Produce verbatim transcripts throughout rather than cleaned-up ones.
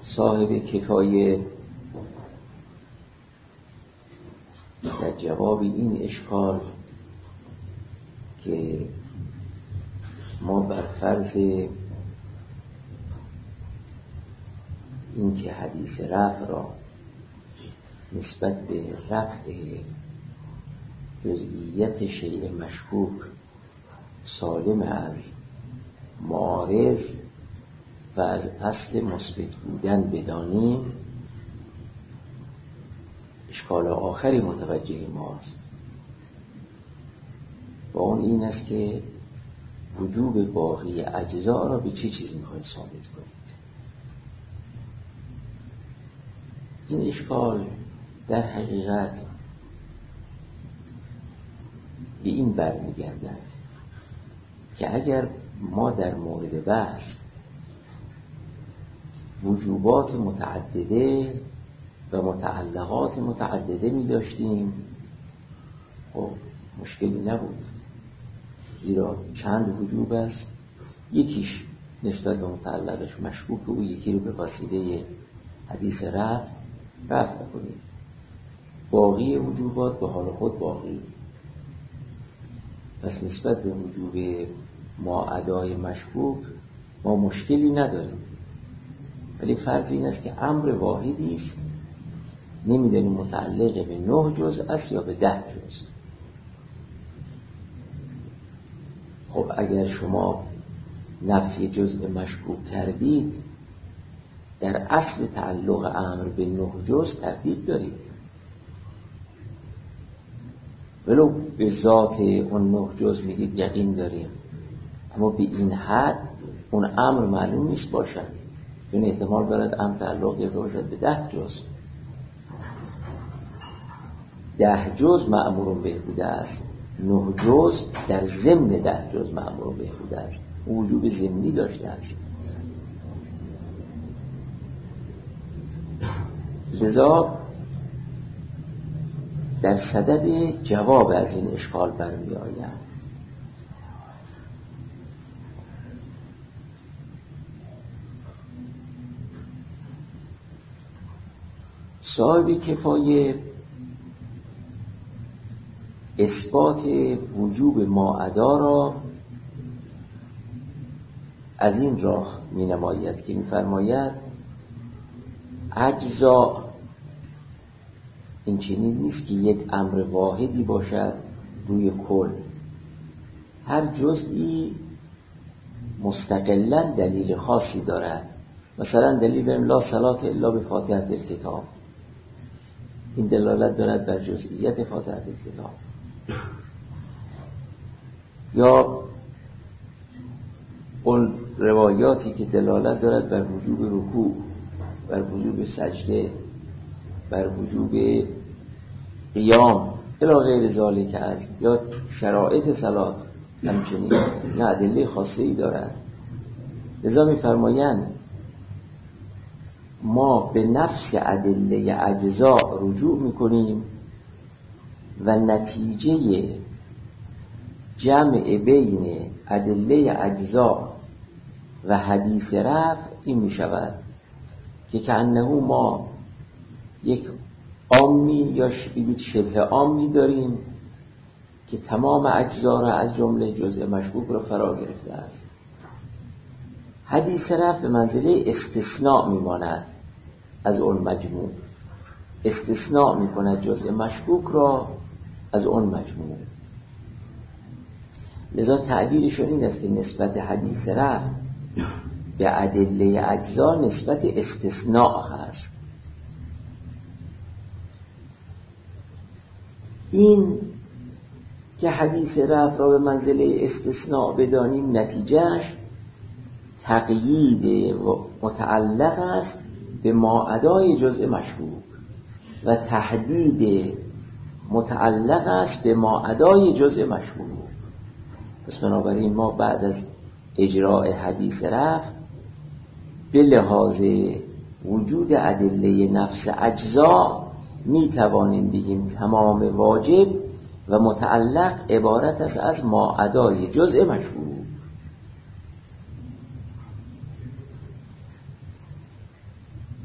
صاحب کفایه در جواب این اشکال که ما بر فرض این که حدیث رفع را نسبت به رفع جزئیت شیء مشکوک سالم از معارض و از اصل مثبت بودن بدانیم، اشکال آخری متوجه ماست و اون این است که وجوب باقی اجزا را به چه چیزی میخواید ثابت کنید. این اشکال در حقیقت به این برمیگردد که اگر ما در مورد بحث وجوبات متعدده و متعلقات متعدده می داشتیم، خب مشکلی نبود، زیرا چند وجوب است، یکیش نسبت به متعلقش مشکوک و یکی رو به واسطه حدیث رفع رفع کنیم، باقی وجوبات به حال خود باقی. پس نسبت به وجوب ما ادای مشکوک ما مشکلی نداریم، ولی فرض این است که امر واحدی است، نمیدونیم متعلق به نه جزء است یا به ده جزء. خب اگر شما نفی جزء مشکوک کردید، در اصل تعلق امر به نه جزء تردید دارید، ولو به ذات اون نه جزء میگید یقین داریم، اما به این حد اون امر معلوم نیست باشد، چون احتمال دارد امر تعلق داشته باشد به ده جزء. ده جزء مأمور بهبوده است، نه جزء در ضمن ده جزء مأمور بهبوده است، وجوب ضمنی داشته است. لذا در صدد جواب از این اشکال برمی آید صاحب کفایه اثبات وجوب ما ادا را از این راه می نماید که می فرماید اجزا این چنین نیست که یک امر واحدی باشد روی کل، هر جزئی مستقلاً دلیل خاصی دارد. مثلا دلیل داریم لا صلاة الا بفاتحة الکتاب، این دلالت دارد بر جزئیت فاتحة الکتاب. یا اون روایاتی که دلالت دارد بر وجوب رکوع، بر وجوب سجده، بر وجوب قیام الی غیر ذالک، از یا شرایط صلات همچنین نه ادله خاصی دارد. لذا می‌فرمایند ما به نفس ادله اجزا رجوع می‌کنیم و نتیجه جمع بین ادله اجزا و حدیث رفع این می‌شود که کأنه ما یک عامی یا بگید شبه عامی داریم که تمام اجزا را از جمله جزء مشکوک را فرا گرفته است. حدیث رفع به منزله استثناء میماند از اون مجموع، استثناء میکند جزء مشکوک را از اون مجموع. لذا تعبیرشون این است که نسبت حدیث رفع به ادله اجزا نسبت استثناء هست. این که حدیث رفع را به منزله استثناء بدانیم، نتیجهش تقیید متعلق است به ما ادای جزء مشکوک و تحدید متعلق است به ما ادای جزء مشکوک. پس بنابراین ما بعد از اجراء حدیث رفع به لحاظ وجود ادله نفس اجزا می توانیم بگیم تمام واجب و متعلق عبارت است از ما ادای جزء مشکوک.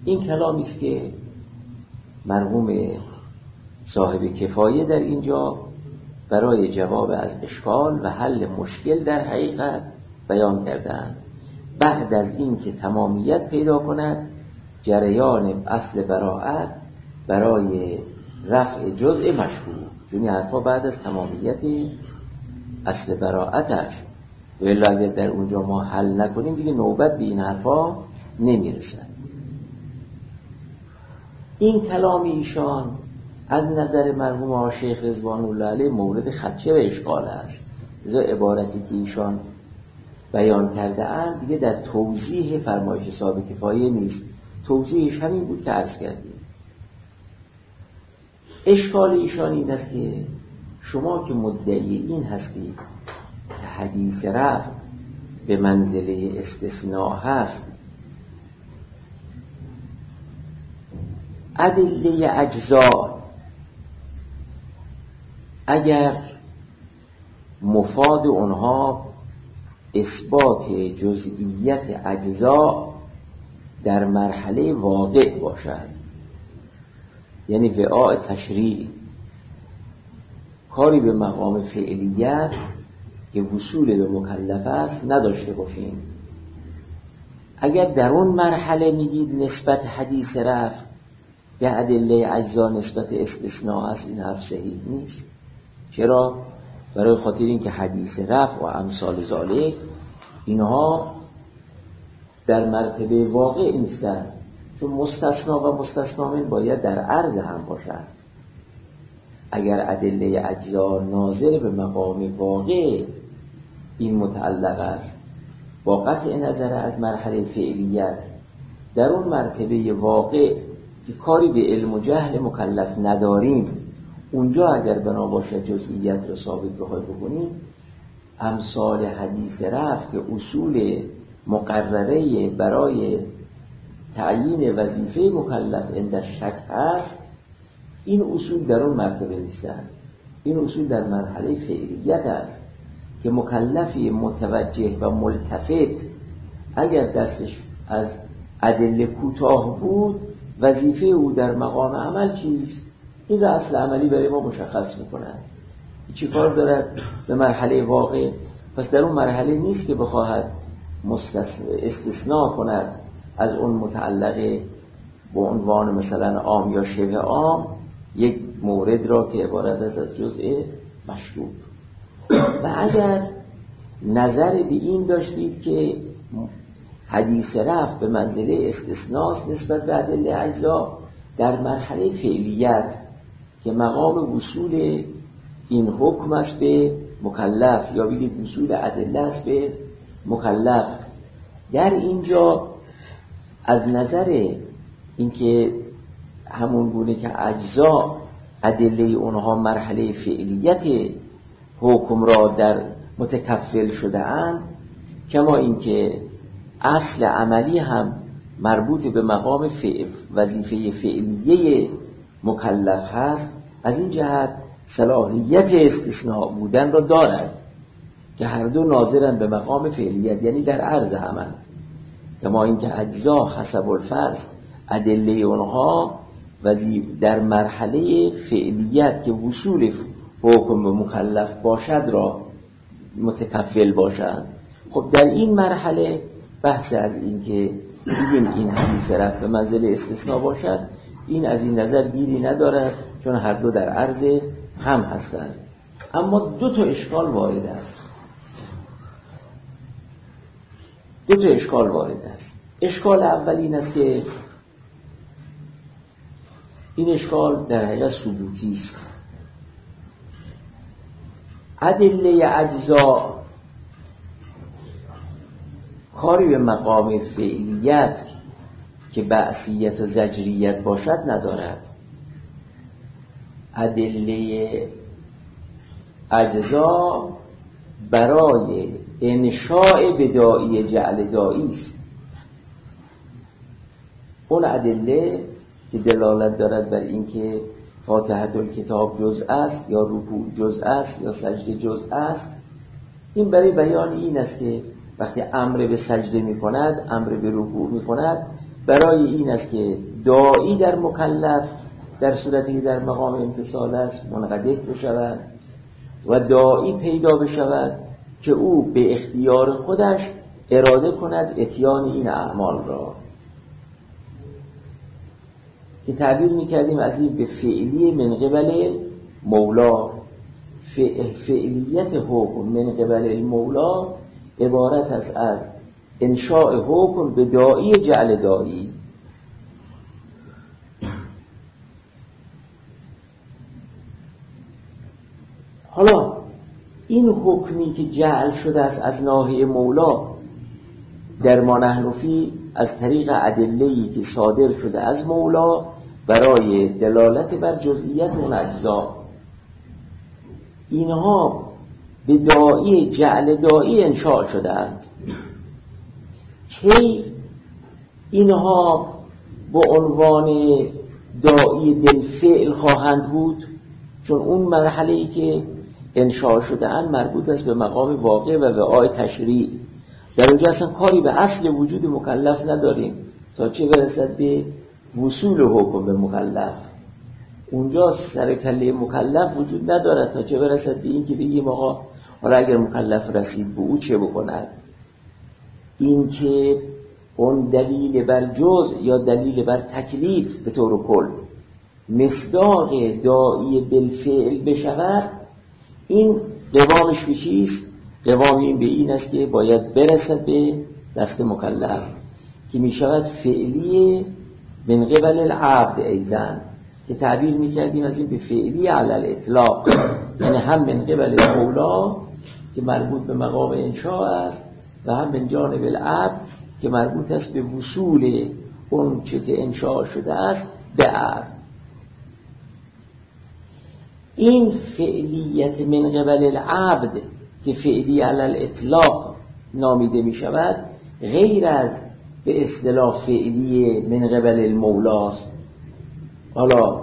این کلامی است که مرحوم صاحب کفایه در اینجا برای جواب از اشکال و حل مشکل در حقیقت بیان کردند. بعد از این که تمامیت پیدا کند جریان اصل براءت برای رفع جزء مشهور، چون این حرفا بعد از تمامیت اصل براءت است، ولی اگر در اونجا ما حل نکنیم دیگه نوبت به این حرفا نمیرسد. این کلام ایشان از نظر مرحوم آقا شیخ رضوان الله علیه مورد خدشه و اشکال است. لذا عبارتی که ایشان بیان کرده اند دیگه در توضیح فرمایش صاحب کفایه نیست، توضیحش همین بود که عرض کردیم. اشکال ایشان این است که شما که مدعی این هستید که حدیث رفع به منزله استثناء هست، ادله اجزا اگر مفاد اونها اثبات جزئیت اجزا در مرحله واقع باشد، یعنی وعاء تشریع، کاری به مقام فعلیت که وصول به مکلف است نداشته باشیم، اگر در اون مرحله میگید نسبت حدیث رفع به ادله اجزا نسبت استثناء است، این حرف صحیح نیست. چرا؟ برای خاطر این که حدیث رفع و امثال ذالک اینها در مرتبه واقع نیستن، چون مستثنا و مستثنا من باید در عرض هم باشد. اگر ادله اجزا ناظر به مقام واقع این متعلق است با قطع نظر از مرحله فعلیت، در اون مرتبه واقع که کاری به علم و جهل مکلف نداریم، اونجا اگر بنا باشه جزئیت رو ثابت بخوای بکنیم، امثال حدیث رفع که اصول مقرره برای تعیین وظیفه مکلف عند شک هست، این اصول در اون مرتبه نیستن. این اصول در مرحله فعلیت است که مکلفی متوجه و ملتفت اگر دستش از ادله کوتاه بود، وظیفه او در مقام عمل چیست؟ این را اصل عملی برای ما مشخص میکند. چی کار دارد به مرحله واقع؟ پس در اون مرحله نیست که بخواهد استثناء کند از اون متعلقه با عنوان مثلا عام یا شبه عام یک مورد را که عبارت است از جزء مشروط. و اگر نظر به این داشتید که حدیث رفع به منزله استثناء نسبت به ادله اجزا در مرحله فعلیت که مقام وصول این حکم است به مکلف، یا بگید وصول ادله است به مکلف، در اینجا از نظر اینکه همون گونه که اجزا ادله اونها مرحله فعلیت حکم را در متکفل شده اند، کما اینکه اصل عملی هم مربوط به مقام وظیفه فعلیه مکلف هست، از این جهت صلاحیت استثناء بودن را دارد که هر دو ناظرن به مقام فعلیت، یعنی در عرض عمل. کما اینکه اجزا حسب الفرض ادله اونها در مرحله فعلیت که وصول حکم به مکلف باشد را متکفل باشد. خب در این مرحله بحث از این که بگیم این حدیث رفع به منزله استثناء باشد، این از این نظر گیری ندارد، چون هر دو در عرض هم هستند. اما دو تا اشکال وارد است. دو تا اشکال وارد است. اشکال اول این است که این اشکال در حقیقت ثبوتی است. ادله اجزا کاری به مقام فعلیت که بعثیت و زجریت باشد ندارد. ادله اجزا برای انشاء بدائی جعل دائی است. اون ادله که دلالت دارد بر اینکه فاتحه الکتاب جزء است یا رکوع جزء است یا سجده جزء است، این برای بیان این است که وقتی امر به سجده می کند، امر به رکوع می کند، برای این است که داعی در مکلف در صورتی که در مقام انفصال است منقطع بشود و داعی پیدا بشود که او به اختیار خودش اراده کند اتیان این اعمال را، که تعبیر میکردیم از این به فعلی من قبل مولا. فعلیت حکم من قبل مولا عبارت است از انشاء حکم به داعی جعل داعی. حالا این حکمی که جعل شده است از ناحیه مولا در ما نحن فی از طریق ادله‌ای که صادر شده از مولا برای دلالت بر جزئیات اون اجزا، اینها به داعی جعل داعی انشاء شدند. کی اینها با عنوان داعی بالفعل خواهند بود؟ چون اون مرحله‌ای که انشاء شده اند مربوط است به مقام واقع و به آیه تشریع. در اونجا اصلا کاری به اصل وجود مکلف نداریم تا چه برسد به وصول حکم به مکلف. اونجا سر کله مکلف وجود ندارد تا چه برسد به این که بگیم آقا حالا اگر مکلف رسید به او چه بکند. این که اون دلیل بر جزء یا دلیل بر تکلیف به طور کل مصداق داعی بالفعل بشود، این قوامش به چیست؟ قوام این به این است که باید برسد به دست مکلف که می شود فعلی من قبل العبد ایزن، که تعبیر می کردیم از این به فعلی علی الاطلاق، یعنی هم من قبل مولا که مربوط به مقام انشاء است و هم من جانب العبد که مربوط است به وصول اون چه که انشاء شده است به عبد. این فعلیت من قبل العبد که فعلی علی الاطلاق نامیده می شود غیر از به اصطلاح فعلی من قبل المولاست. حالا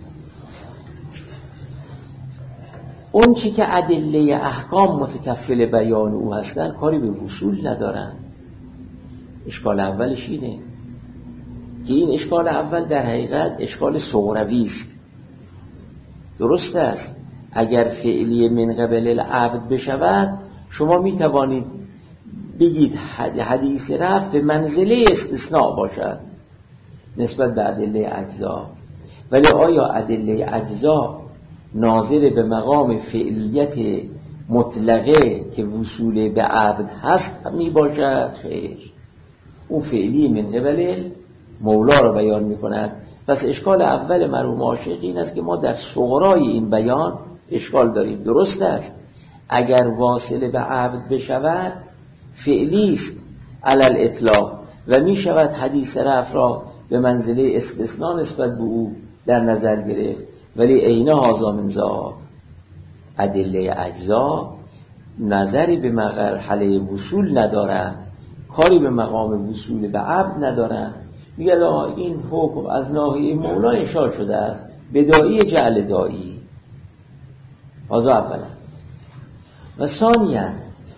اون چی که ادله احکام متکفل بیان او هستن کاری به وصول ندارن. اشکال اولش اینه که این اشکال اول در حقیقت اشکال صغروی است. درست است اگر فعلی من قبل العبد بشود شما می توانید بگید حدیث رفع به منزله استثناء باشد نسبت به ادله اجزا، ولی آیا ادله اجزا ناظر به مقام فعلیت مطلقه که وصول به عبد هست می باشد؟ خیر، اون فعلی من قبل مولا را بیان می کند. پس اشکال اول مرحوم عاشق این است که ما در صغرای این بیان اشکال داریم. درست است اگر واصل به عبد بشود فعلی است علی الاطلاق و می شود حدیث رفع را به منزله استثناء نسبت به او در نظر گرفت، ولی عین هذا من ذاک ادله اجزا نظری به مرحله وصول ندارند، کاری به مقام وصول به عبد ندارند. میگه این حکم از ناحیه مولا انشاء شده است به داعی جعل داعی. هذا اولا. و ثانیا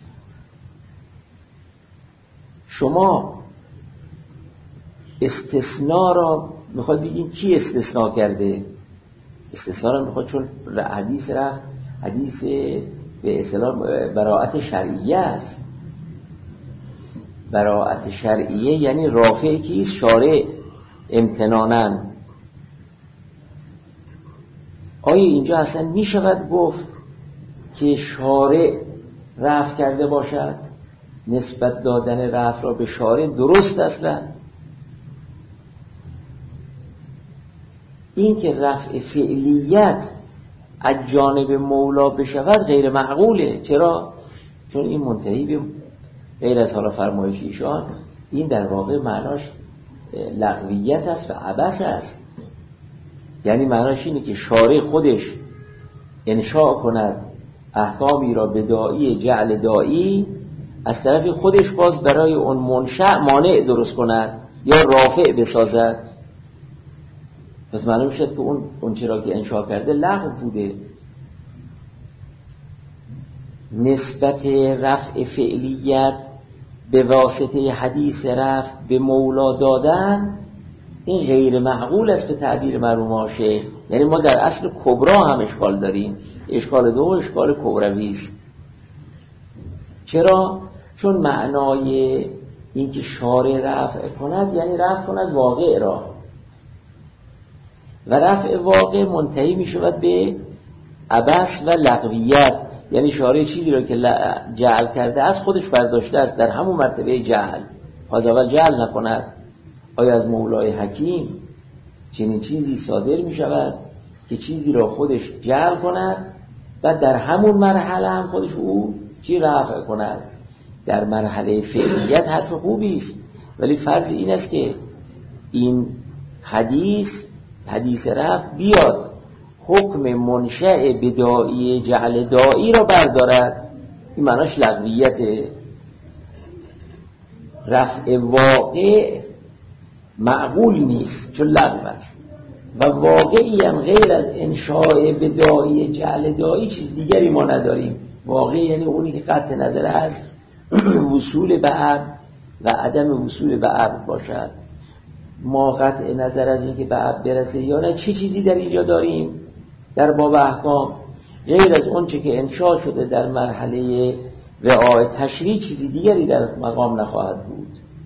شما استثناء را میخواد بگیم کی استثناء کرده؟ استثناء را میخواد چون حدیث رفت حدیث به اصطلاح براءت شرعیه است. براءت شرعیه یعنی رافع کیست؟ شارع امتناناً. آیا اینجا اصلا می شود گفت که شارع رفع کرده باشد؟ نسبت دادن رفع را به شارع درست اصلا؟ این که رفع فعلیت از جانب مولا بشود غیر معقوله. چرا؟ چون این منتهی به غیر از حالا فرمایش ایشان این در واقع معناش لغویت است و عبث است. یعنی معناش اینه که شارع خودش انشاء کند احکامی را به داعی جعل داعی، از طرف خودش باز برای اون منشأ مانع درست کند یا رافع بسازد. پس معلوم شد که اون اون چرا که انشاء کرده لغو بوده. نسبت رفع فعلیت به واسطه حدیث رفع به مولا دادن، این غیر معقول است به تعبیر مرحوم شیخ. یعنی ما در اصل کبرا هم اشکال داریم، اشکال دو اشکال کبروی است. چرا؟ چون معنای این که شارع رفع کند یعنی رفع کند واقع را، و رفع واقع منتهی می شود به عبث و لغویت. یعنی شارع چیزی را که جعل کرده از خودش برداشته است در همون مرتبه جعل، از اول جعل نکند. آیا از مولای حکیم چنین چیزی صادر می شود که چیزی را خودش جعل کند و در همون مرحله هم خودش او چی رفع کند؟ در مرحله فعلیت حرف خوبی است، ولی فرض این است که این حدیث حدیث رفع بیاد حکم منشأ بدائی جعل دائی را بردارد. این معناش لغویت. رفع واقع معقول نیست چون لغو است، و واقعی هم غیر از انشاء بدائی جعل دائی چیز دیگری ما نداریم. واقع یعنی اونی که قطع نظر از وصول به عبد و عدم وصول به عبد باشد. ما قطع نظر از این که به عبد برسه یا نه چه چیزی در اینجا داریم در باب احکام غیر از اون چه که انشاء شده در مرحله وعای تشریع، چیزی دیگری در مقام نخواهد بود.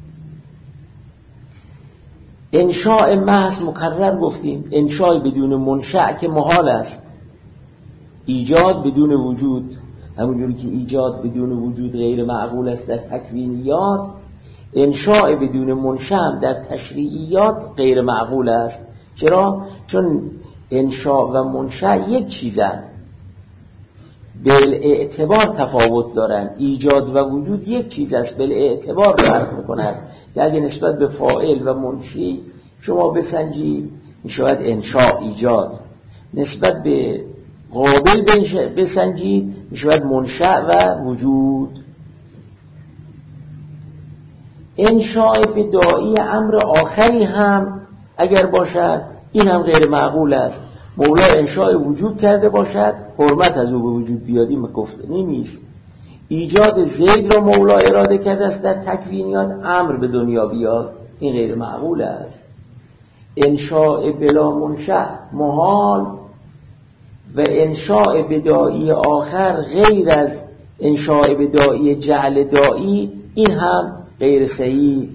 انشاء محض مکرر گفتیم، انشاء بدون منشأ که محال است. ایجاد بدون وجود، همونجوری که ایجاد بدون وجود غیر معقول است در تکوینیات، انشاء بدون منشأ در تشریعیات غیر معقول است. چرا؟ چون انشاء و منشأ یک چیزن، بالاعتبار تفاوت دارن. ایجاد و وجود یک چیز است، بالاعتبار فرق میکنند. که اگه نسبت به فاعل و منشی شما بسنجید میشود انشاء ایجاد، نسبت به قابل بسنجید میشود منشأ و وجود. انشاء بدائی امر آخری هم اگر باشد این هم غیر معقول است. مولا انشاء وجود کرده باشد، حرمت از او به وجود بیادی گفتنی نیست. ایجاد زید را مولا اراده کرده است در تکوینیات، امر به دنیا بیاد، این غیر معقول است. انشاء بلا منشأ محال، و انشاء بدائی آخر غیر از انشاء بدائی جعل دائی این هم غیر صحیح.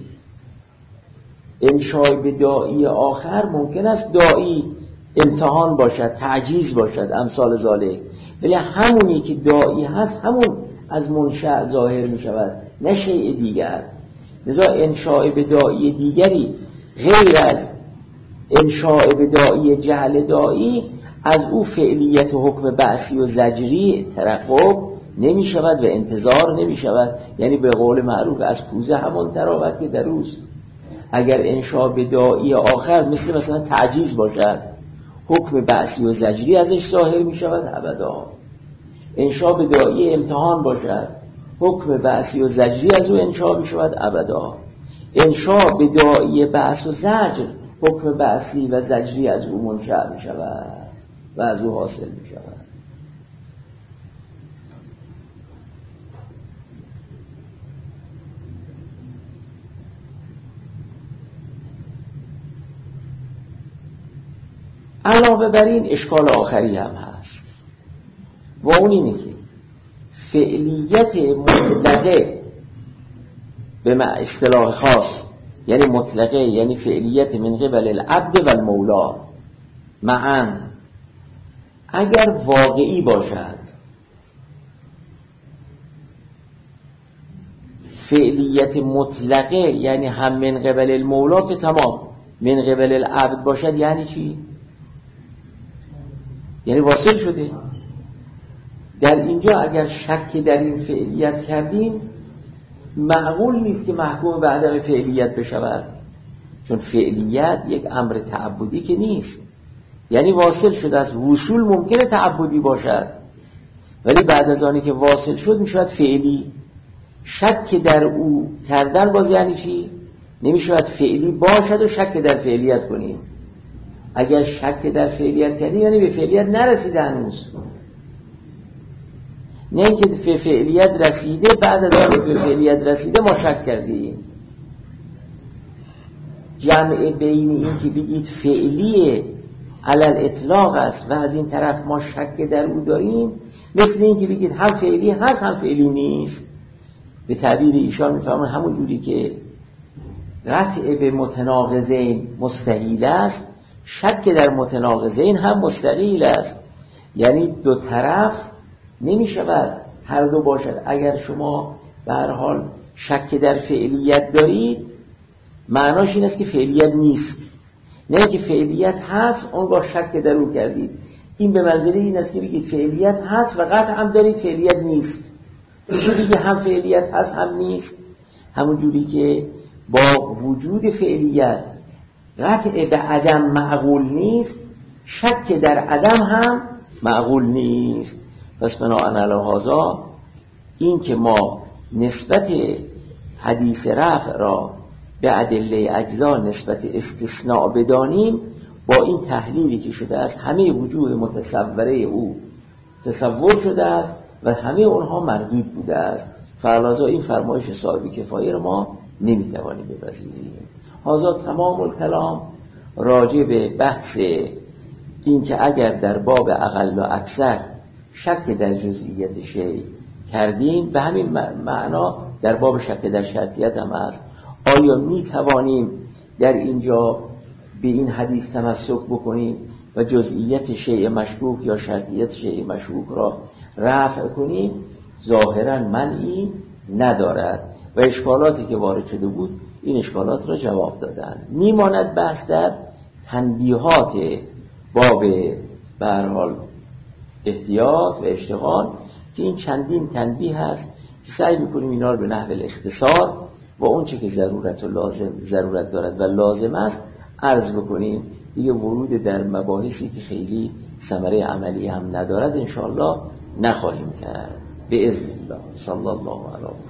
انشاء بدائی آخر ممکن است دائی امتحان باشد، تعجیز باشد، امثال ذالک، ولی همونی که دائی هست همون از منشأ ظاهر می شود، نه شیء دیگر. لذا انشاء بدائی دیگری غیر از انشاء بدائی جعل دائی از او فعلیت حکم بعثی و زجری ترقب نمی شود و انتظار نمی شود. یعنی به قول معروف از کوزه همون تراوت که در اوست. اگر انشاء بدائی آخر مثل مثلا تعجیز باشد، حکم بعثی و زجری ازش ظاهر می شود ابدا. انشاء بدائی امتحان باشد، حکم بعثی و زجری از او انشاء می شود ابدا. انشاء بدائی بعث و زجر، حکم بعثی و زجری از او منشأ می شود و از او حاصل می شود. علاوه بر این اشکال آخری هم هست، و اون اینه که فعلیت مطلقه به اصطلاح خاص یعنی مطلقه، یعنی فعلیت من قبل العبد و المولا معاً، اگر واقعی باشد، فعلیت مطلقه یعنی هم من قبل المولا که تمام، من قبل العبد باشد یعنی چی؟ یعنی واصل شده. در اینجا اگر شک در این فعلیت کردیم معقول نیست که محکوم به عدم فعلیت بشود، چون فعلیت یک امر تعبدی که نیست. یعنی واصل شده است. وصول ممکنه تعبدی باشد ولی بعد از آنی که واصل شد میشود فعلی. شک در او کردن باز یعنی چی؟ نمیشود فعلی باشد و شک در فعلیت کنیم. اگر شک در فعلیت کردیم یعنی به فعلیت نرسیده هنوز. نه اینکه به فعلیت رسیده بعد از آن به فعلیت رسیده ما شک کردیم. جمع بین این که بگید فعلیه علل اطلاق است و از این طرف ما شک در او داریم، مثل این که بگید هم فعلی هست هم فعلی نیست. به تعبیر ایشان میفهمون همون جوری که قطع به متناقضین مستحیل است، شک در متناقضین هم مستحیل است. یعنی دو طرف نمی شود هر دو باشد. اگر شما به هر حال شک در فعلیت دارید، معناش این است که فعلیت نیست، نه که فعلیت هست اون با شک در او کردید. این به منزله این است که بگید فعلیت هست و قطع هم دارید فعلیت نیست. چون دیگه هم فعلیت هست هم نیست. همون جوری که با وجود فعلیت قطع به عدم معقول نیست، شک در عدم هم معقول نیست. پس بناء علی هذا این که ما نسبت حدیث رفع را به ادله اجزا نسبت استثناء بدانیم، با این تحلیلی که شده است همه وجوه متصوره او تصور شده است و همه اونها مردود بوده است. فعلاوه این فرمایش صاحب کفایه را ما نمیتوانیم بپذیریم. هذا تمام الکلام راجع به بحث این که اگر در باب اقل و اکثر شک در جزئیت شیء کردیم، به همین معنا در باب شک در شرطیت هم است. آیا می توانیم در اینجا به این حدیث تمسک بکنیم و جزئیت شیء مشکوک یا شرطیت شیء مشکوک را رفع کنیم؟ ظاهرا منعی ندارد و اشکالاتی که وارد شده بود این اشکالات را جواب دادن. میماند بحث در تنبیهات باب به هر حال احتیاط و اشتغال که این چندین تنبیه هست که سعی میکنیم اینا رو به نحو الاختصار و اون چه که ضرورت و لازم ضرورت دارد و لازم است عرض بکنیم. دیگه ورود در مباحثی که خیلی ثمره عملی هم ندارد انشاءالله نخواهیم کرد. به اذن الله. صلی الله علیه